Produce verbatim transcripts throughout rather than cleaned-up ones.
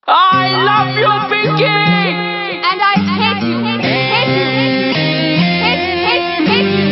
I love you, Pinky! And I hate you. Hate you. Hate, hate, hate you.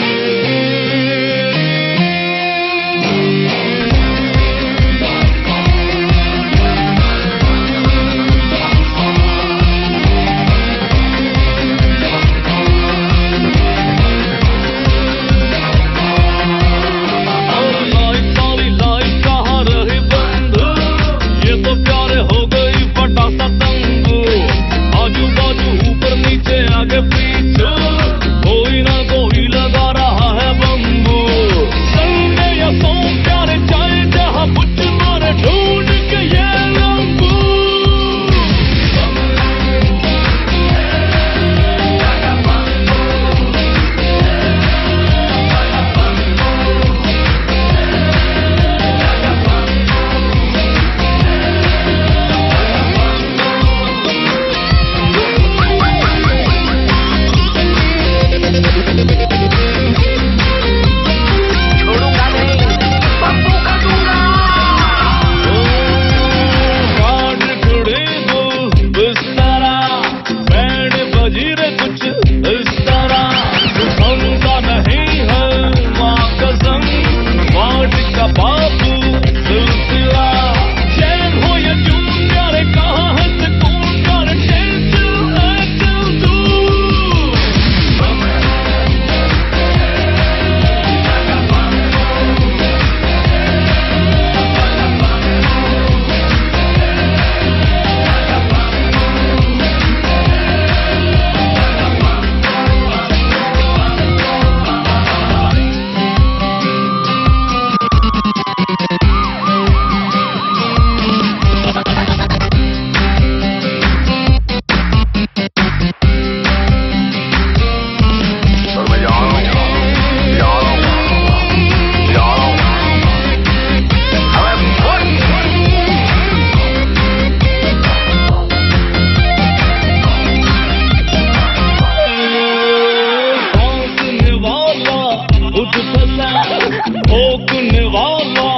भोंकने वाला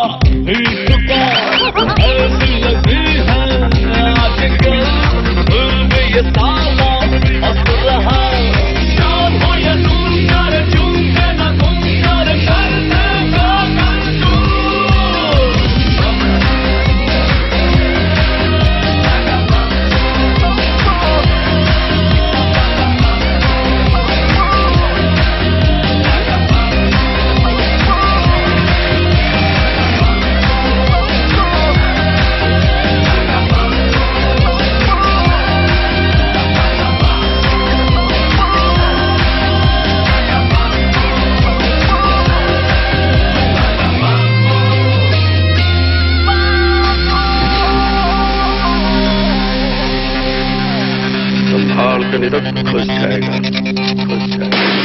इश्का ऐसी लगी है आजकल दिल में ये साला हंस रहा शाम हो या नूर कर झूमके ना घूम कर करने का संभाल के नहीं तो खुश जाएगा खुश जाएगा